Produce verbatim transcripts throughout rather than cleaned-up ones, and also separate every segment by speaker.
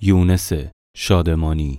Speaker 1: یونس شادمانی.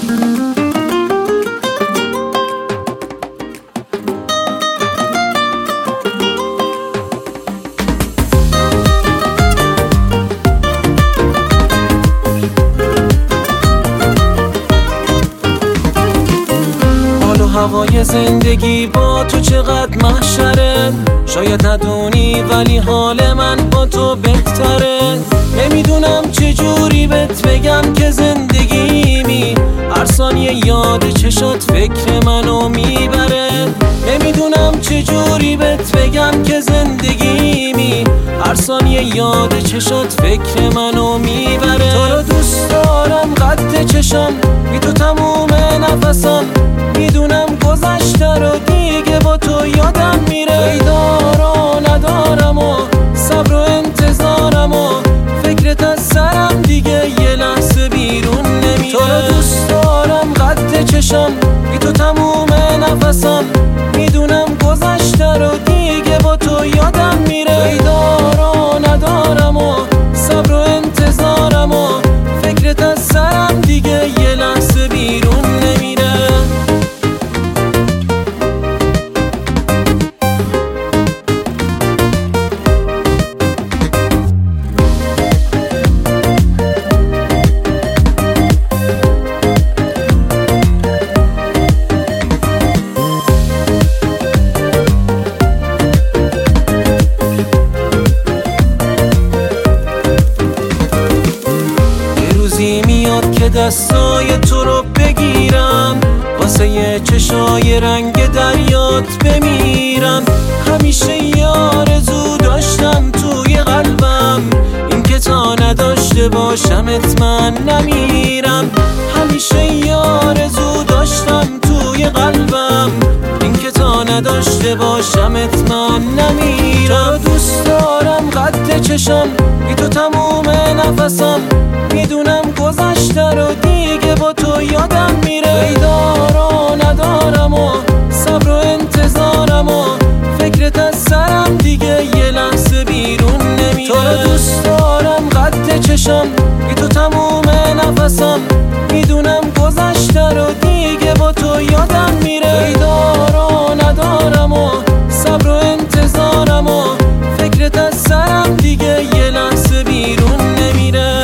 Speaker 2: هوای زندگی با تو چقدر محشره، شاید ندونی ولی حال من با تو بهتره. نمیدونم چجوری بهت بگم که زندگیمی هر ثانیه یاد چشات فکر منو میبره. نمیدونم چجوری بهت بگم که زندگیمی هر ثانیه یاد چشات فکر منو میبره. تو رو دوست دارم قد چشام، بی تو تموم نفسام، میدونم گذشته رو دیگه با تو یادم میره. بیدار و ندارم و صبر و انتظارم و فکرت از سرم دیگه یه لحظه بیرون نمیره. تو رو دوست دارم قد چشام، بی تو تموم نفسام، میدونم گذشته رو دیگه با تو یادم میره. بیدار و ندارم و صبر و انتظارم و فکرت از سرم دیگه یه لحظه بیرون نمیره. که دستای تو رو بگیرم، واسه یه چشای رنگ دریات بمیرم. همیشه یه آرزو داشتم توی قلبم، این که تا نداشته باشمت من نمیرم. همیشه یه آرزو داشتم توی قلبم، این که تا نداشته باشمت من نمیرم. دوست دارم قد چشام، بی تو تموم نفسام، میدونم گذشته رو دیگه با تو یادم میره. بیدار و ندارم و صبر و انتظارم و فکرت از سرم دیگه یه لحظه بیرون نمیره. تو رو دوست دارم قد چشام، بی تو تموم نفسام، میدونم گذشته رو دیگه با تو یادم میره. بیدار و ندارم و صبر و انتظارم و فکرت از سرم دیگه یه لحظه بیرون نمیره.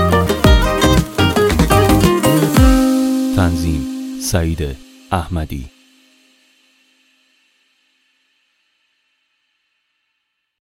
Speaker 1: تنظیم سعید احمدی.